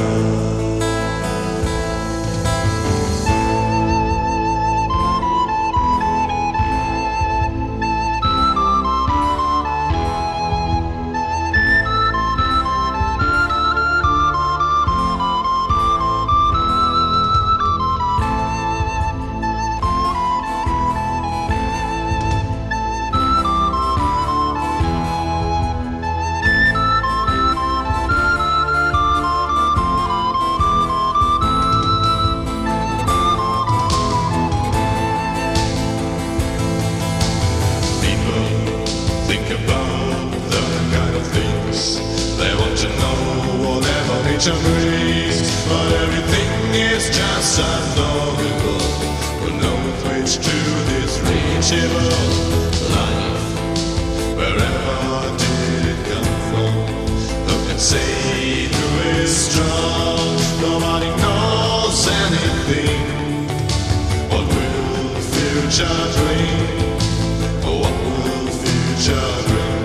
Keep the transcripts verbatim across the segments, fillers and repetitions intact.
Think about the kind of things they want to know, whatever nature brings. But everything is just unknowable. Who knows which truth is reachable? Life, wherever did it come from? Who can say who is strong? Nobody knows anything. What will the future bring? What will the future bring?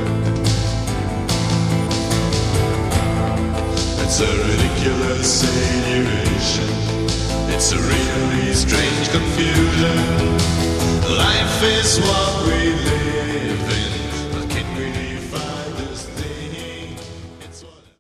It's a ridiculous situation. It's a really strange confusion. Life is what we live.